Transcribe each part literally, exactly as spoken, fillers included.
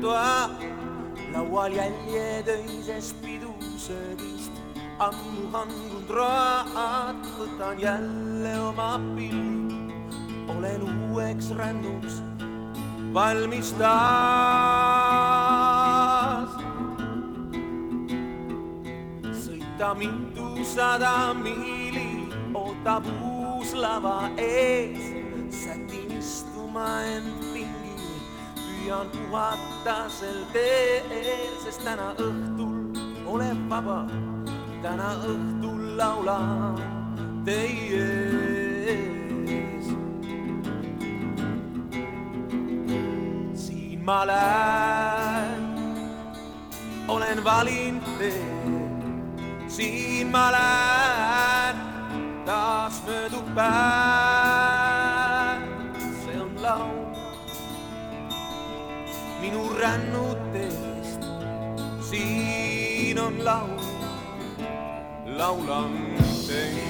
toa. Laual jäljed öisest pidusöögist, ammu hangund raad, võtan jälle oma pilli, olen uueks rännuks valmis taas. Sõita mitusada miili, ootab uus lava ees, sätin istuma end pingil, püüan puhata sel teel, sest täna õhtul olen vaba, täna õhtul laulan teie ees. Siin ma lähen, olen valinud tee, siin ma lähen, taas möödub päev, see on laul minu rännutest, siin on laul, laulan teile.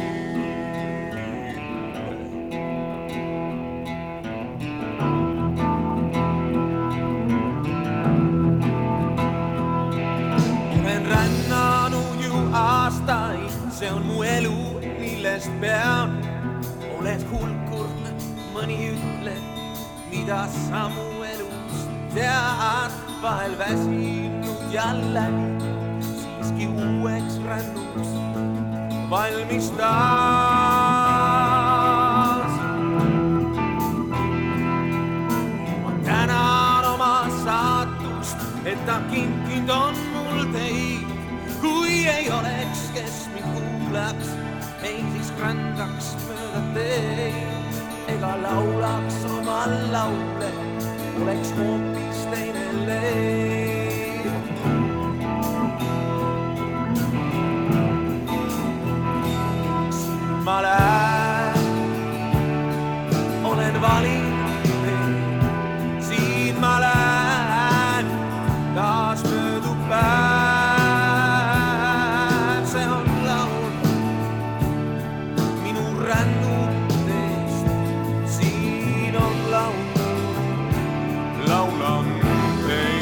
Olen rännanud ju aastaid, see on mu elu, millest pean. Oled hulkur, mõni ütleb, mida sa mu elus tead. Vahel väsinud jällegi, siiski uueks rännuks valmis taas. Ma tänan oma saatust, et ta kinkinud on mul teid. Kui ei oleks, kes mind kuulaks, ei siis rändaks mööda teid ega laulaks oma laule, oleks hoopis teine leid. Siin ma lähen, olen valinud teid, siin ma lähen, taas möödub päev, see on laul minu rännutest, siin on laul, laulan teil.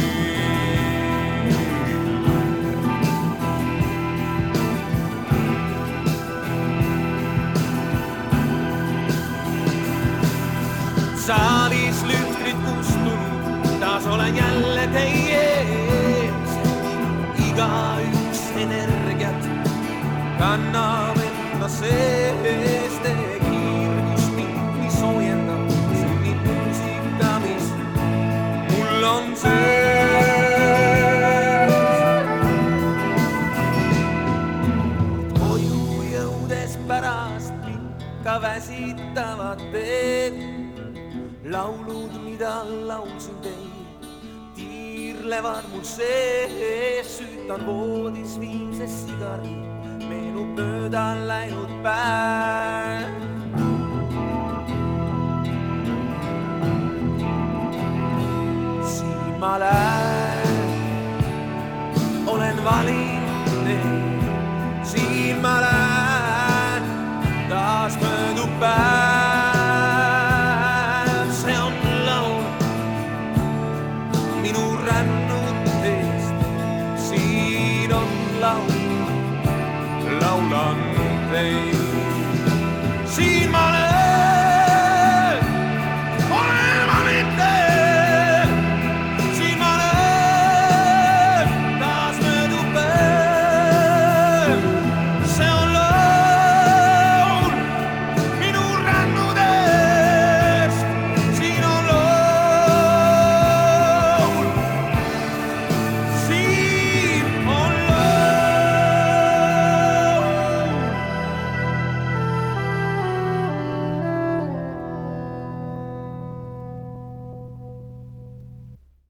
Saalis lühtrid kustunud, taas olen jälle teie ees. Igaüks energiat kannab enda sees, teie kiirgus mind, mis soojendab, sünnib muusika, mis mul on sees. Koju jõudes pärast pikka väsitavat teed, laulud, mida laulsin teil, tiirlevad mul sees. Süütan voodis viimse sigari, meenub mööda läinud päev. Siin ma lähen, olen valinud teid, siin ma lähen, taas möödub päev, see on laul minu rännutest, siin on laul, laulan teil.